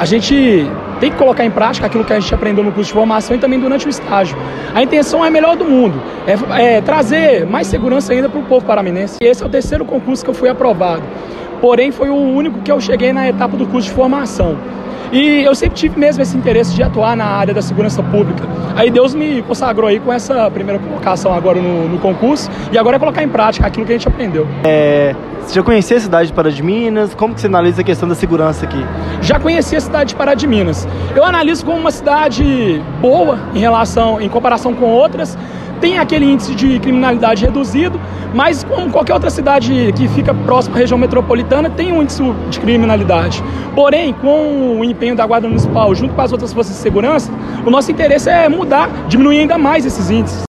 a gente tem que colocar em prática aquilo que a gente aprendeu no curso de formação e também durante o estágio. A intenção é a melhor do mundo, é trazer mais segurança ainda para o povo paraminense. E esse é o terceiro concurso que eu fui aprovado, porém foi o único que eu cheguei na etapa do curso de formação. E eu sempre tive mesmo esse interesse de atuar na área da segurança pública. Aí Deus me consagrou aí com essa primeira colocação agora no concurso, e agora é colocar em prática aquilo que a gente aprendeu. Você já conhecia a cidade de Pará de Minas? Como que você analisa a questão da segurança aqui? Já conheci a cidade de Pará de Minas. Eu analiso como uma cidade boa em comparação com outras. Tem aquele índice de criminalidade reduzido, mas como qualquer outra cidade que fica próxima à região metropolitana, tem um índice de criminalidade. Porém, com o empenho da Guarda Municipal junto com as outras forças de segurança, o nosso interesse é mudar, diminuir ainda mais esses índices.